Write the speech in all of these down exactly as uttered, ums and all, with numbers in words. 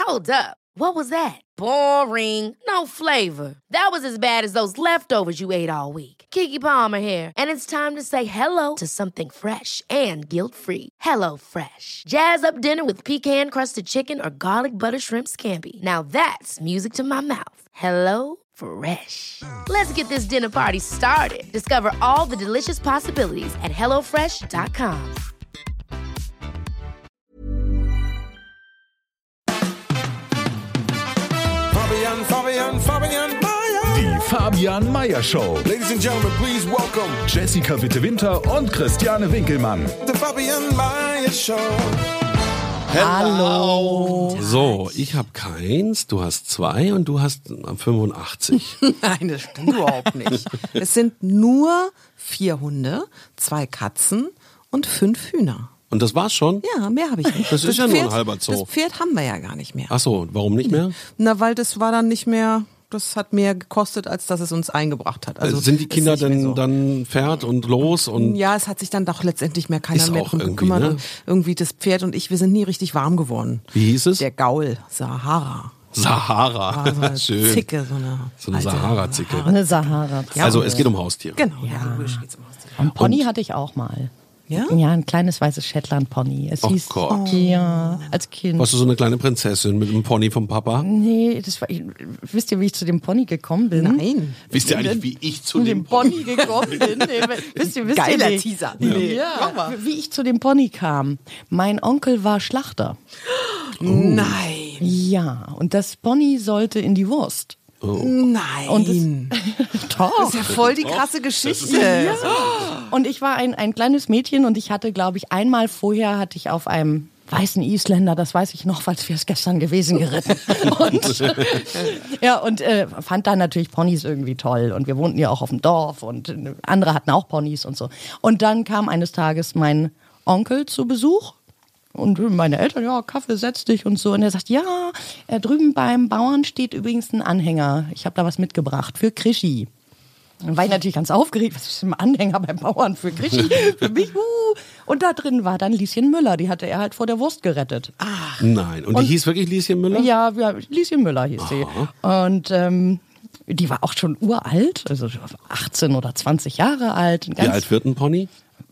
Hold up. What was that? Boring. No flavor. That was as bad as those leftovers you ate all week. Keke Palmer here, and it's time to say hello to something fresh and guilt-free. Hello Fresh. Jazz up dinner with pecan-crusted chicken or garlic butter shrimp scampi. Now that's music to my mouth. Hello Fresh. Let's get this dinner party started. Discover all the delicious possibilities at hello fresh dot com. Fabian, Fabian, Fabian Meyer. Die Fabian Meyer Show. Ladies and Gentlemen, please welcome Jessica Witte-Winter und Christiane Winkelmann. The Fabian Meyer Show. Hallo. So, ich habe keins, du hast zwei und du hast fünfundachtzig. Nein, das stimmt überhaupt nicht. Es sind nur vier Hunde, zwei Katzen und fünf Hühner. Und das war's schon? Ja, mehr habe ich nicht. Das ist ja nur ein halber Zoo. Das Pferd haben wir ja gar nicht mehr. Ach so, warum nicht mehr? Na, weil das war dann nicht mehr, das hat mehr gekostet, als dass es uns eingebracht hat. Also Sind die Kinder ist nicht mehr denn so. dann Pferd und los? Und Ja, es hat sich dann doch letztendlich mehr keiner Ist mehr auch drum irgendwie, gekümmert. ne? Und irgendwie das Pferd und ich, wir sind nie richtig warm geworden. wie hieß es? Der Gaul, Sahara. Sahara. War so eine Schön. Zicke, so eine, So eine alte Sahara-Zicke. Eine Sahara. Also es geht um Haustiere. Genau, ja, logisch geht's um Haustiere. Ein Pony hatte ich auch mal. Ja? Ja, ein kleines weißes Shetland-Pony. Es Oh hieß, Gott. ja, als Kind. Warst du so eine kleine Prinzessin mit einem Pony vom Papa? Nee, das war, ich, wisst ihr, wie ich zu dem Pony gekommen bin? Nein. Wisst ihr eigentlich, wie ich zu Zu dem dem Pony gekommen bin. Nee, wisst ihr, wisst Geiler ihr, wie, Teaser. Nee. Ja, wie ich zu dem Pony kam. Mein Onkel war Schlachter. Nein. Ja, und das Pony sollte in die Wurst. Nein. Und es, doch. das ist ja voll die krasse Geschichte. Und ich war ein, ein kleines Mädchen und ich hatte, glaube ich, einmal vorher hatte ich auf einem weißen Isländer, das weiß ich noch, weil wir es gestern gewesen geritten. Und, ja, und äh, fand dann natürlich Ponys irgendwie toll. Und wir wohnten ja auch auf dem Dorf und andere hatten auch Ponys und so. Und dann kam eines Tages mein Onkel zu Besuch. Und meine Eltern, ja, Kaffee, setz dich und so. Und er sagt, ja, äh, drüben beim Bauern steht übrigens ein Anhänger. Ich habe da was mitgebracht für Krischi. Dann war ich natürlich ganz aufgeregt, was ist ein Anhänger beim Bauern für Krischi? Für mich, uh. Und da drin war dann Lieschen Müller, die hatte er halt vor der Wurst gerettet. Nein. Und, die hieß wirklich Lieschen Müller? Ja, ja, Lieschen Müller hieß sie. Und ähm, die war auch schon uralt, also achtzehn oder zwanzig Jahre alt. Wie alt wird ein Pony?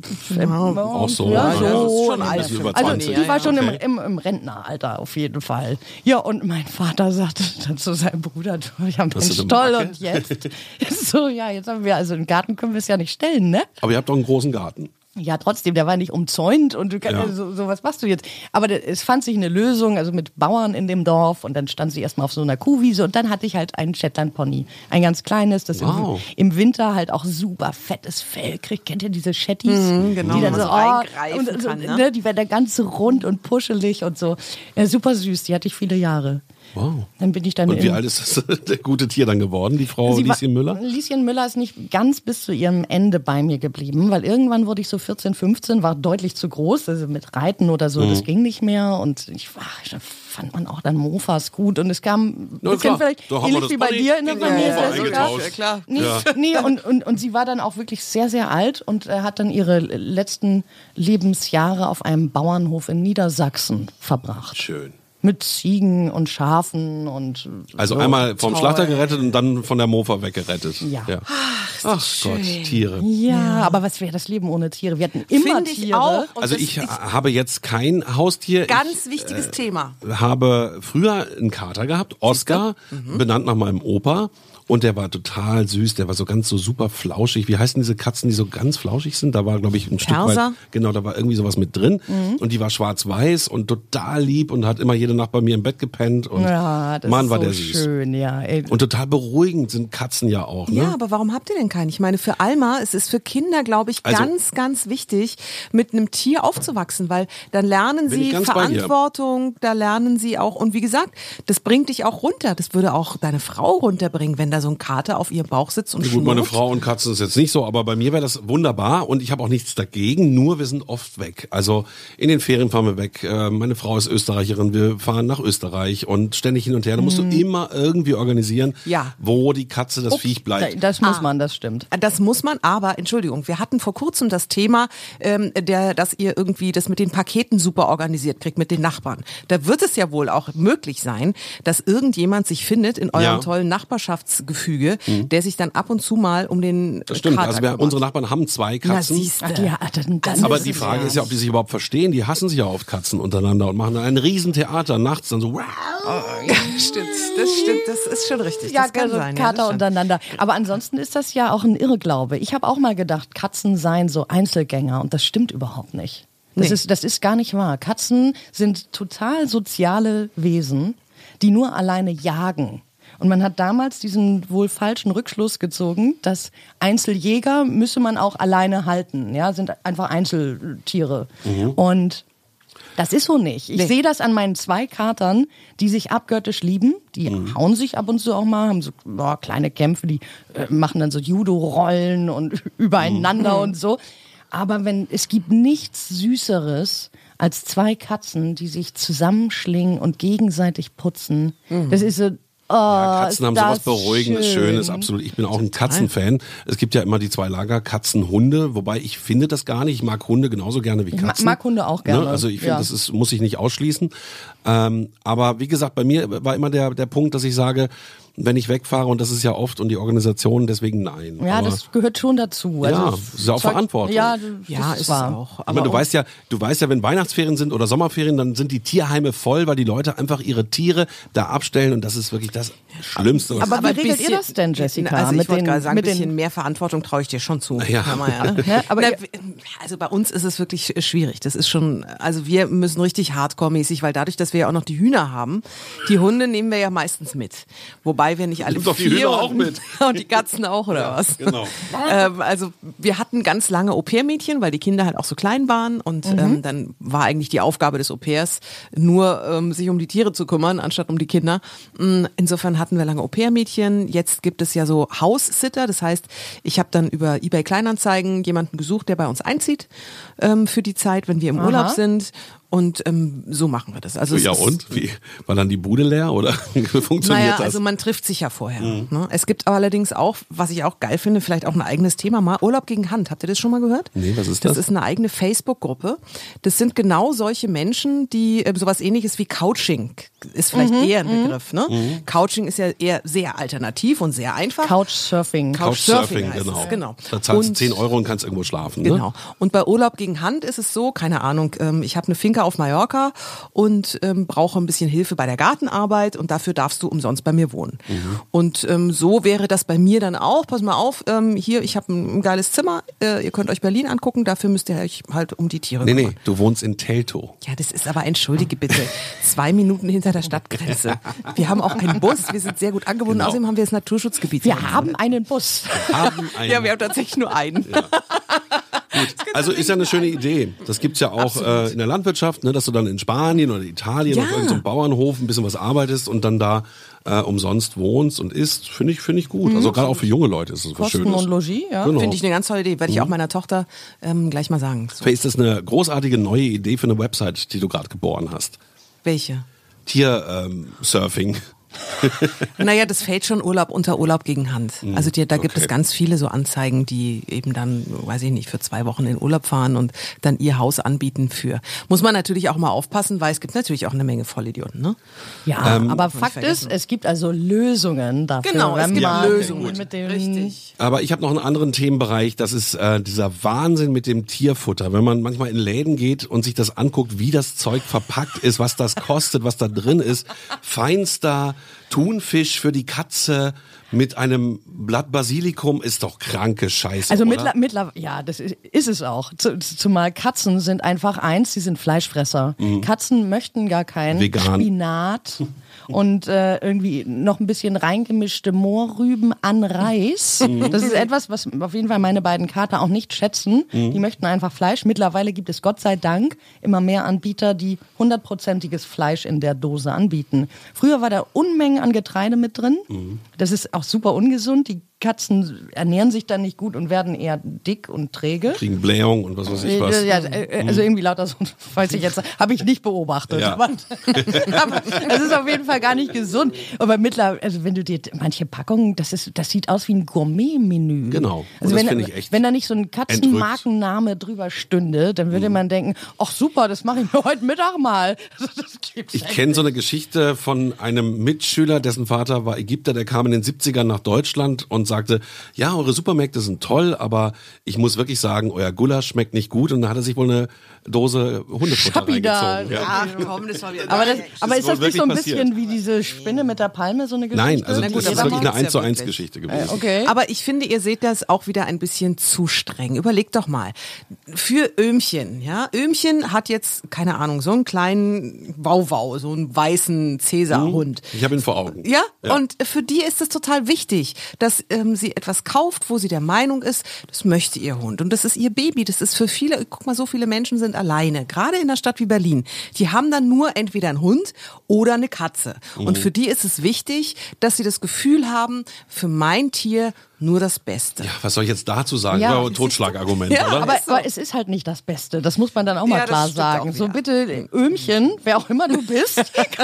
Auch so. Ja, ne? so. Das ist schon Also alt. über Also zwanzig. die war schon Okay. im, im, im Rentneralter auf jeden Fall. Ja, und mein Vater sagte dann zu seinem Bruder, du, ja Hast Mensch, du eine toll, Macke? und jetzt? So, ja, jetzt haben wir, also im Garten können wir es ja nicht stellen, ne? Aber ihr habt doch einen großen Garten. Ja, trotzdem, der war nicht umzäunt und du kannst, Ja. so, so was machst du jetzt? Aber der, es fand sich eine Lösung, also mit Bauern in dem Dorf und dann stand sie erstmal auf so einer Kuhwiese und dann hatte ich halt einen Shetland-Pony. Ein ganz kleines, das Wow. im, im Winter halt auch super fettes Fell kriegt. Kennt ihr diese Shetties? Mhm, genau, die dann wo so, man so oh, eingreifen und, so, kann, ne? ne? Die werden dann ganz rund und puschelig und so. Ja, super süß, die hatte ich viele Jahre. Wow. Dann bin ich dann Und wie in, alt ist das der gute Tier dann geworden, die Frau Sie war- Lieschen Müller? Lieschen Müller ist nicht ganz bis zu ihrem Ende bei mir geblieben, weil irgendwann wurde ich so vierzehn, fünfzehn, war deutlich zu groß, also mit Reiten oder so, Mhm. das ging nicht mehr und ich war, da fand man auch dann Mofas gut und es kam ein Na bisschen klar, vielleicht da haben wir ähnlich das wie bei Pony dir in der gegen den Familie. Mofa vielleicht sogar. eingetauscht. Ja, klar. Nee, Ja. nee und, und, und sie war dann auch wirklich sehr, sehr alt und äh, hat dann ihre letzten Lebensjahre auf einem Bauernhof in Niedersachsen verbracht. Schön. Mit Ziegen und Schafen und Also so. einmal vom Toll. Schlachter gerettet und dann von der Mofa weggerettet. Ja. Ach Gott, Tiere. Ja, aber was wäre das Leben ohne Tiere? Wir hatten immer Finde ich Tiere. auch. Und Also das ich ist habe jetzt kein Haustier. ganz wichtiges Thema. Ich habe früher einen Kater gehabt, Oscar, benannt nach meinem Opa. Und der war total süß, der war so ganz so super flauschig. Wie heißen diese Katzen, die so ganz flauschig sind? Da war, glaube ich, ein Stück Perser? weit, genau, da war irgendwie sowas mit drin. Und die war schwarz-weiß und total lieb und hat immer jede Nacht bei mir im Bett gepennt. Und Ja, das Mann, ist war so der süß. schön, ja. Ey. Und total beruhigend sind Katzen ja auch, ne? Ja, aber warum habt ihr denn keinen? Ich meine, für Alma, es ist für Kinder, glaube ich, Also- ganz, ganz wichtig, mit einem Tier aufzuwachsen, weil dann lernen Bin ich sie ganz bei dir. Verantwortung, da lernen sie auch, und wie gesagt, das bringt dich auch runter. Das würde auch deine Frau runterbringen, wenn da so ein Kater auf ihrem Bauch sitzt und Gut, schnurrt? meine Frau und Katzen ist jetzt nicht so, aber bei mir wäre das wunderbar und ich habe auch nichts dagegen, nur wir sind oft weg. Also in den Ferien fahren wir weg. Äh, meine Frau ist Österreicherin, wir fahren nach Österreich und ständig hin und her. Da musst du immer irgendwie organisieren, Ja. wo die Katze, das Viech bleibt. Das muss man, das stimmt. Das muss man, aber Entschuldigung, wir hatten vor kurzem das Thema, ähm, der, dass ihr irgendwie das mit den Paketen super organisiert kriegt, mit den Nachbarn. Da wird es ja wohl auch möglich sein, dass irgendjemand sich findet in eurem Ja. tollen Nachbarschaftsgefüge, der sich dann ab und zu mal um den Das stimmt, Kater also wir, kümmert. unsere Nachbarn haben zwei Na, Katzen. siehste. Ach, ja, dann, dann Aber ist die es Frage ja. ist ja, ob die sich überhaupt verstehen. Die hassen sich ja oft Katzen untereinander und machen ein Riesentheater nachts dann so. Wow. Ja, stimmt, das stimmt, das ist schon richtig. Ja, das kann also sein. ja, Kater das stimmt. untereinander. Aber ansonsten ist das ja auch ein Irrglaube. Ich habe auch mal gedacht, Katzen seien so Einzelgänger und das stimmt überhaupt nicht. Das, Nee. ist, das ist gar nicht wahr. Katzen sind total soziale Wesen, die nur alleine jagen. Und man hat damals diesen wohl falschen Rückschluss gezogen, dass Einzeljäger müsse man auch alleine halten. Ja, sind einfach Einzeltiere. Und das ist so nicht. Ich Nee. sehe das an meinen zwei Katern, die sich abgöttisch lieben. Die hauen sich ab und zu auch mal, haben so boah, kleine Kämpfe, die äh, machen dann so Judo-Rollen und übereinander und so. Aber wenn es gibt nichts Süßeres als zwei Katzen, die sich zusammenschlingen und gegenseitig putzen. Das ist so. Oh, Katzen haben ist sowas das Beruhigendes, schön. Schönes, absolut. Ich bin auch ein Katzenfan. Es gibt ja immer die zwei Lager, Katzen, Hunde, wobei ich finde das gar nicht. Ich mag Hunde genauso gerne wie ma- Katzen. mag Hunde auch gerne, Ne? Also ich finde, ja. das ist, muss ich nicht ausschließen. Ähm, aber wie gesagt, bei mir war immer der, der Punkt, dass ich sage, wenn ich wegfahre, und das ist ja oft, und die Organisation, deswegen nein. Ja, aber, das gehört schon dazu. Also Ja, das ist ja auch Zeug- Verantwortung. Ja, Ja, das ist es wahr. auch. ich meine, du auch- weißt ja, du weißt ja, wenn Weihnachtsferien sind oder Sommerferien, dann sind die Tierheime voll, weil die Leute einfach ihre Tiere da abstellen und das ist wirklich das Schlimmste. was- Aber wie ein regelt ihr das denn, Jessica? Also ich Mit wollte den- gerade sagen, ein mit den- bisschen mehr Verantwortung traue ich dir schon zu. Ja. Kann man ja, ne? Ja, aber Na, ihr- also bei uns ist es wirklich äh, schwierig. Das ist schon, also wir müssen richtig hardcore-mäßig, weil dadurch, dass wir ja auch noch die Hühner haben, die Hunde nehmen wir ja meistens mit. Wobei wir nicht alle Nimm doch die vier Hühner auch und, mit. Und die Katzen auch, oder was? genau. ähm, also wir hatten ganz lange Au-pair-Mädchen, weil die Kinder halt auch so klein waren und ähm, dann war eigentlich die Aufgabe des Au-pairs nur ähm, sich um die Tiere zu kümmern, anstatt um die Kinder. Mm, Insofern hatten wir lange Au-pair-Mädchen. Jetzt gibt es ja so House-Sitter, das heißt, ich habe dann über eBay Kleinanzeigen jemanden gesucht, der bei uns einzieht ähm, für die Zeit, wenn wir im Aha. Urlaub sind. Und ähm, so machen wir das. Also es Ja ist- und? Wie? War dann die Bude leer oder funktioniert naja, das? also man trifft sich ja vorher. Ne? Es gibt allerdings auch, was ich auch geil finde, vielleicht auch ein eigenes Thema mal, Urlaub gegen Hand. Habt ihr das schon mal gehört? Nee, was ist das? Das ist eine eigene Facebook-Gruppe. Das sind genau solche Menschen, die äh, sowas ähnliches wie Couching, ist vielleicht eher ein Begriff. Ne? Couching ist ja eher sehr alternativ und sehr einfach. Couchsurfing. Couchsurfing, heißt genau. es, genau. Da zahlst du Und- zehn Euro und kannst irgendwo schlafen. Ne? Genau. Und bei Urlaub gegen Hand ist es so, keine Ahnung, ähm, ich habe eine Finca auf Mallorca und ähm, brauche ein bisschen Hilfe bei der Gartenarbeit und dafür darfst du umsonst bei mir wohnen. Mhm. Und ähm, so wäre das bei mir dann auch. Pass mal auf, ähm, hier, ich habe ein, ein geiles Zimmer, äh, ihr könnt euch Berlin angucken, dafür müsst ihr euch halt um die Tiere Nee, kümmern. nee, du wohnst in Teltow. Ja, das ist aber, entschuldige bitte, zwei Minuten hinter der Stadtgrenze. Wir haben auch einen Bus, wir sind sehr gut angebunden, Genau. außerdem haben wir das Naturschutzgebiet. Wir haben einen Bus. Haben einen, Ja, wir haben tatsächlich nur einen. also ist ja eine schöne Idee. Das gibt's ja auch äh, in der Landwirtschaft, ne, dass du dann in Spanien oder Italien Ja. auf irgendeinem Bauernhof ein bisschen was arbeitest und dann da äh, umsonst wohnst und isst. Finde ich, finde ich gut. Also gerade auch für junge Leute ist es was Kosten Schönes. und Logis, ja. Genau. Finde ich eine ganz tolle Idee, werde ich auch meiner Tochter ähm, gleich mal sagen. So. Ist das eine großartige neue Idee für eine Website, die du gerade geboren hast? Welche? Tier-Surfing. Naja, das fällt schon Urlaub unter Urlaub gegen Hand. Also die, da gibt okay. es ganz viele so Anzeigen, die eben dann, weiß ich nicht, für zwei Wochen in Urlaub fahren und dann ihr Haus anbieten für. Muss man natürlich auch mal aufpassen, weil es gibt natürlich auch eine Menge Vollidioten, ne? Ja, Ähm, aber Fakt ist, es gibt also Lösungen dafür. Genau, es wenn gibt man Lösungen. Mit dem Richtig. Aber ich habe noch einen anderen Themenbereich, das ist äh, dieser Wahnsinn mit dem Tierfutter. Wenn man manchmal in Läden geht und sich das anguckt, wie das Zeug verpackt ist, was das kostet, was da drin ist. Feinster Thunfisch für die Katze mit einem Blatt Basilikum ist doch kranke Scheiße, Also oder? mittler, mittler, ja, das ist, ist es auch. Zu- Zumal Katzen sind einfach eins, sie sind Fleischfresser. Katzen möchten gar kein Vegan. Spinat und äh, irgendwie noch ein bisschen reingemischte Mohrrüben an Reis. Das ist etwas, was auf jeden Fall meine beiden Kater auch nicht schätzen. Die möchten einfach Fleisch. Mittlerweile gibt es Gott sei Dank immer mehr Anbieter, die hundertprozentiges Fleisch in der Dose anbieten. Früher war da Unmengen an Getreide mit drin. Das ist auch einfach super ungesund. Die Katzen ernähren sich dann nicht gut und werden eher dick und träge. Kriegen Blähung und was weiß ich was. Ja, also irgendwie lauter so, weiß ich jetzt, habe ich nicht beobachtet. Ja. Aber, aber es ist auf jeden Fall gar nicht gesund. Aber mittlerweile, also wenn du dir manche Packungen, das ist, das sieht aus wie ein Gourmet-Menü. Genau. Und Also das wenn, finde ich echt wenn da nicht so ein Katzenmarkenname drüber stünde, dann würde man denken, ach super, das mache ich mir heute Mittag mal. Das gibt's Ich echt kenne so eine nicht. Geschichte von einem Mitschüler, dessen Vater war Ägypter, der kam in den siebzigern nach Deutschland und sagte, ja, eure Supermärkte sind toll, aber ich muss wirklich sagen, euer Gulasch schmeckt nicht gut. Und dann hat er sich wohl eine Dose Hundefutter Schappi da. reingezogen. Ja. Ach komm, das war wieder... Aber, das, aber ist ist das wohl nicht so ein wirklich bisschen passiert. wie diese Spinne mit der Palme, so eine Geschichte? Nein, also Na gut, das ist aber wirklich eine gibt's ja eins zu eins wirklich. Geschichte gewesen. Okay. Aber ich finde, ihr seht das auch wieder ein bisschen zu streng. Überlegt doch mal. Für Öhmchen, ja. Öhmchen hat jetzt, keine Ahnung, so einen kleinen Wauwau, so einen weißen Cäsarhund. Ich habe ihn vor Augen. Ja? ja, und für die ist es total wichtig, dass ähm, sie etwas kauft, wo sie der Meinung ist, das möchte ihr Hund. Und das ist ihr Baby. Das ist für viele, guck mal, so viele Menschen sind alleine. Gerade in einer Stadt wie Berlin. Die haben dann nur entweder einen Hund oder eine Katze. Mhm. Und für die ist es wichtig, dass sie das Gefühl haben, für mein Tier nur das Beste. Ja, was soll ich jetzt dazu sagen? Ja, Ja, aber das Totschlagargument, Ja, oder? Aber, Ist so. aber es ist halt nicht das Beste. Das muss man dann auch mal Ja, das klar stimmt sagen. auch So wieder. bitte, Öhmchen, wer auch immer du bist,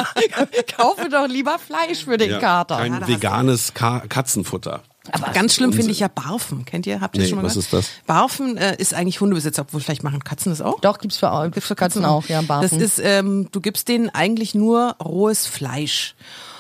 kaufe doch lieber Fleisch für den ja, Kater. kein da hast du- veganes Ka- Katzenfutter. Aber ganz schlimm finde ich ja Barfen. Kennt ihr? Habt ihr Nee, schon mal was gehört? ist das? Barfen äh, ist eigentlich Hundebesitzer, obwohl vielleicht machen Katzen das auch. Doch, gibt's für, au- gibt's für Katzen auch, ja, Barfen. Das ist, ähm, du gibst denen eigentlich nur rohes Fleisch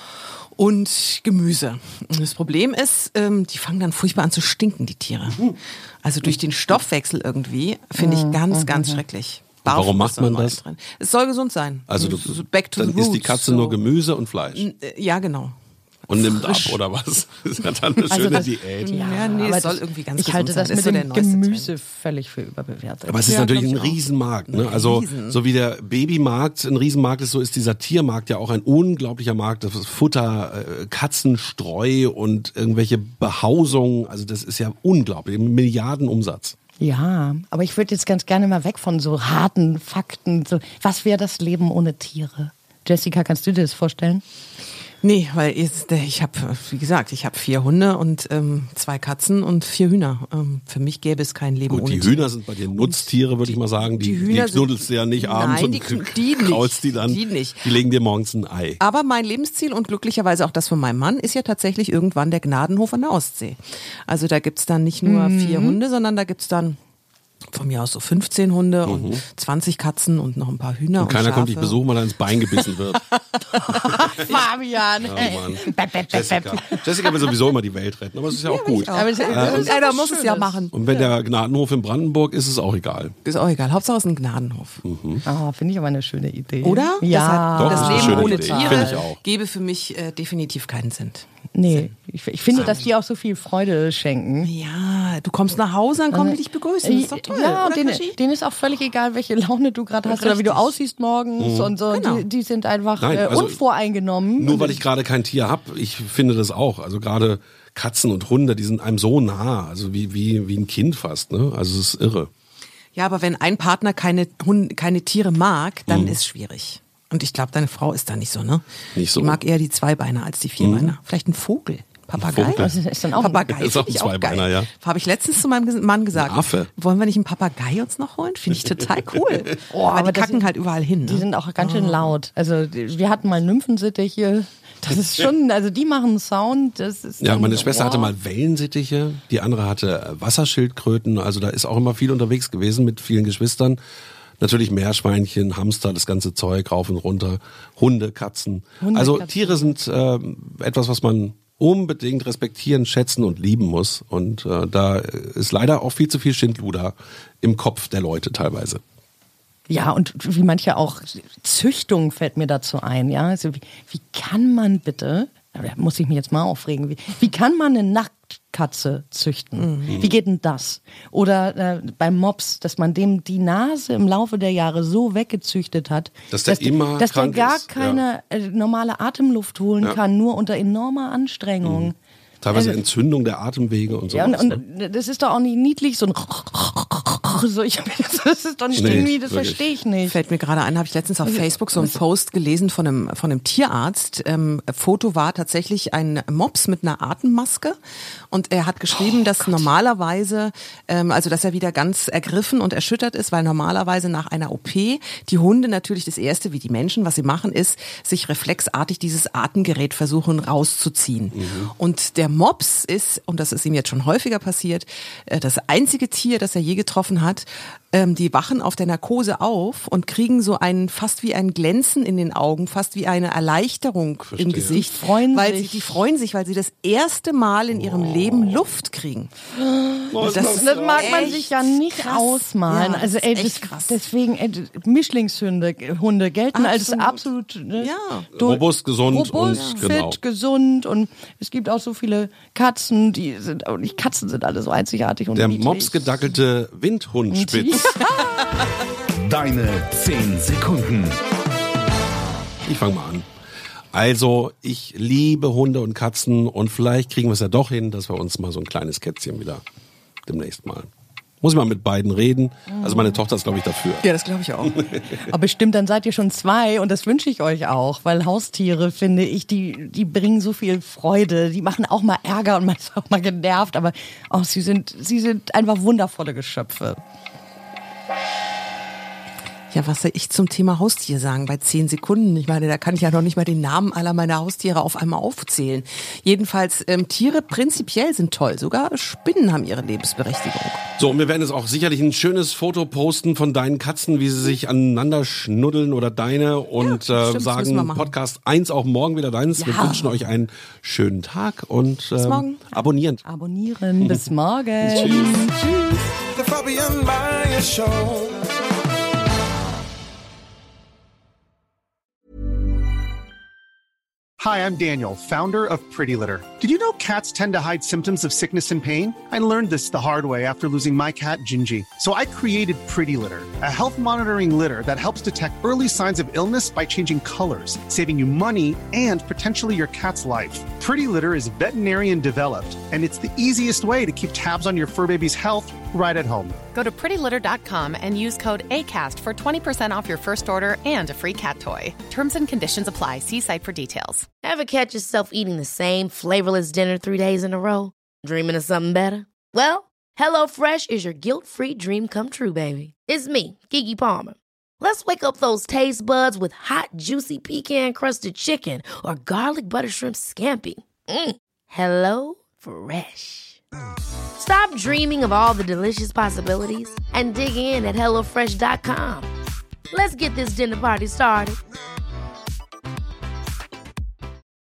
und Gemüse. Und das Problem ist, ähm, die fangen dann furchtbar an zu stinken, die Tiere. Also durch den Stoffwechsel irgendwie, finde ich ganz, ganz schrecklich. Barfen Warum macht ist da man neu das? Drin. Es soll gesund sein. Also du, So back to dann the isst die roots, Katze so. nur Gemüse und Fleisch Äh, Ja, genau. und nimmt frisch. ab, oder was? Das ist ja dann eine Also schöne das- Diät. Ja, nee, aber es soll das- irgendwie ganz Ich gesund halte sein. das Das mit ist so der dem neueste Gemüse völlig für überbewertet. Aber es ist Ja, natürlich ein glaub ich auch. Riesenmarkt. Ne? Also Riesen. so wie der Babymarkt ein Riesenmarkt ist, so ist dieser Tiermarkt ja auch ein unglaublicher Markt. Das ist Futter, äh, Katzenstreu und irgendwelche Behausungen. Also das ist ja unglaublich. Milliardenumsatz. Ja, aber ich würde jetzt ganz gerne mal weg von so harten Fakten. So, was wäre das Leben ohne Tiere? Jessica, kannst du dir das vorstellen? Nee, weil jetzt, äh, ich habe, wie gesagt, ich habe vier Hunde und ähm, zwei Katzen und vier Hühner. Ähm, für mich gäbe es kein Leben Gut, ohne die Tiere. Hühner sind bei dir Nutztiere, würde ich mal sagen. Die, die die, Hühner sind- knuddelst du ja nicht abends Nein, und die kn- die nicht. kraulst die dann. Die nicht. Die legen dir morgens ein Ei. Aber mein Lebensziel und glücklicherweise auch das von meinem Mann ist ja tatsächlich irgendwann der Gnadenhof an der Ostsee. Also da gibt's dann nicht nur vier Hunde, sondern da gibt's dann von mir aus so fünfzehn Hunde und zwanzig Katzen und noch ein paar Hühner. Und keiner Schafe. kommt dich besuchen, weil er ins Bein gebissen wird. Fabian, Oh ey. Mann. Bäp, bäp, bäp, Jessica. bäp. Jessica will sowieso immer die Welt retten, aber es ist ja auch gut. Aber es- Irgendeiner muss es ja machen. Und wenn der Gnadenhof in Brandenburg ist, ist es auch egal. Ist auch egal. Hauptsache es ist ein Gnadenhof. Ah, finde ich aber eine schöne Idee. Oder? Ja. Doch, das ist eine Leben schöne ohne Idee. Tiere Finde ich auch. gäbe für mich äh, definitiv keinen Sinn. Nee, ich, ich finde, dass die auch so viel Freude schenken. Ja, du kommst nach Hause, dann kommen die dich begrüßen. Das ist doch toll. Ja, und oder, denen, Krischi? denen ist auch völlig egal, welche Laune du gerade hast oder wie du Richtig. aussiehst morgens und so. Genau. Die, die sind einfach Nein, äh, also unvoreingenommen. Nur weil ich gerade kein Tier habe, ich finde das auch. Also gerade Katzen und Hunde, die sind einem so nah, also wie, wie, wie ein Kind fast. Ne? Also es ist irre. Ja, aber wenn ein Partner keine, Hunde, keine Tiere mag, dann Mhm. ist schwierig. Und ich glaube, deine Frau ist da nicht so, ne? Nicht so. Die mag eher die Zweibeiner als die Vierbeiner. Vielleicht ein Vogel. Papagei? Vogel. Das ist dann auch ein- Papagei ist auch finde ich ein auch Zweibeiner, geil. ja. Habe ich letztens zu meinem Ges- Mann gesagt. Ein Affe. Wollen wir nicht einen Papagei uns noch holen? Finde ich total cool. Oh, aber, aber die das kacken sind- halt überall hin. Die Ne? sind auch ganz schön laut. Also die- wir hatten mal Nymphensittiche. Das ist schon, also die machen Sound. Das ist Ja, dann, meine Schwester oh. hatte mal Wellensittiche, die andere hatte äh, Wasserschildkröten. Also da ist auch immer viel unterwegs gewesen mit vielen Geschwistern. Natürlich Meerschweinchen, Hamster, das ganze Zeug rauf und runter, Hunde, Katzen. Hunde, also Katzen. Tiere sind äh, etwas, was man unbedingt respektieren, schätzen und lieben muss. Und äh, da ist leider auch viel zu viel Schindluder im Kopf der Leute teilweise. Ja, und wie manche auch, Züchtung fällt mir dazu ein, ja. Also wie, wie kann man bitte, da muss ich mich jetzt mal aufregen, wie, wie kann man eine Nacktkatze züchten? Mhm. Wie geht denn das? Oder äh, beim Mops, dass man dem die Nase im Laufe der Jahre so weggezüchtet hat, Dass der immer dass der krank gar ist, keine äh, normale Atemluft holen Ja. kann, nur unter enormer Anstrengung. Teilweise Also- Entzündung der Atemwege und so. Ja, und, ne? und das ist doch auch nicht niedlich, so ein doch, so, ich, das ist doch nicht Nee, irgendwie, das wirklich. verstehe ich nicht. Fällt mir gerade ein, habe ich letztens auf Facebook so einen Post gelesen von einem, von einem Tierarzt. Ähm, Foto war tatsächlich ein Mops mit einer Atemmaske und er hat geschrieben, Oh, dass normalerweise, ähm, also dass er wieder ganz ergriffen und erschüttert ist, weil normalerweise nach einer O P die Hunde natürlich das Erste, wie die Menschen, was sie machen, ist, sich reflexartig dieses Atemgerät versuchen rauszuziehen. Mhm. Und der Mops ist, und das ist ihm jetzt schon häufiger passiert, äh, das einzige Tier, das er je getroffen hat, ähm, die wachen auf der Narkose auf und kriegen so einen, fast wie ein Glänzen in den Augen, fast wie eine Erleichterung Verstehe. im Gesicht. Die freuen weil sich. Sie, die freuen sich, weil sie das erste Mal in ihrem Leben Luft kriegen. Oh, Das- Das mag man Echt sich ja nicht krass. ausmalen. Ja, also das ist ey, echt das, krass. deswegen ey, Mischlingshunde Hunde gelten als Absolut. absolut ne, Ja. du- Robust, gesund robust, und fit, genau. gesund und es gibt auch so viele Katzen, die sind, und die Katzen sind alle so einzigartig und Der niedlich. mopsgedackelte Windhundspitz. Deine zehn Sekunden. Ich fange mal an. Also, ich liebe Hunde und Katzen und vielleicht kriegen wir es ja doch hin, dass wir uns mal so ein kleines Kätzchen wieder demnächst mal. Muss ich mal mit beiden reden. Also meine Tochter ist, glaube ich, dafür. Ja, das glaube ich auch. Aber stimmt, dann seid ihr schon zwei und das wünsche ich euch auch, weil Haustiere, finde ich, die, die bringen so viel Freude, die machen auch mal Ärger und man ist auch mal genervt, aber oh, sie sind, sie sind einfach wundervolle Geschöpfe. Ja, was soll ich zum Thema Haustier sagen bei zehn Sekunden? Ich meine, da kann ich ja noch nicht mal den Namen aller meiner Haustiere auf einmal aufzählen. Jedenfalls, ähm, Tiere prinzipiell sind toll. Sogar Spinnen haben ihre Lebensberechtigung. So, und wir werden jetzt auch sicherlich ein schönes Foto posten von deinen Katzen, wie sie sich aneinander schnuddeln oder deine und Ja, äh, stimmt, das müssen wir sagen, machen. Podcast eins auch morgen wieder deins. Wir Ja. wünschen euch einen schönen Tag und ähm, morgen. abonnieren. Abonnieren, bis morgen. The Fabian Meyer Show. Hi, I'm Daniel, founder of Pretty Litter. Did you know cats tend to hide symptoms of sickness and pain? I learned this the hard way after losing my cat, Gingy. So I created Pretty Litter, a health monitoring litter that helps detect early signs of illness by changing colors, saving you money and potentially your cat's life. Pretty Litter is veterinarian developed, and it's the easiest way to keep tabs on your fur baby's health right at home. Go to pretty litter dot com and use code ACAST for twenty percent off your first order and a free cat toy. Terms and conditions apply. See site for details. Ever catch yourself eating the same flavorless dinner three days in a row? Dreaming of something better? Well, HelloFresh is your guilt-free dream come true, baby. It's me, Keke Palmer. Let's wake up those taste buds with hot, juicy pecan-crusted chicken or garlic butter shrimp scampi. Mm. Hello Fresh. Stop dreaming of all the delicious possibilities and dig in at hello fresh dot com. Let's get this dinner party started.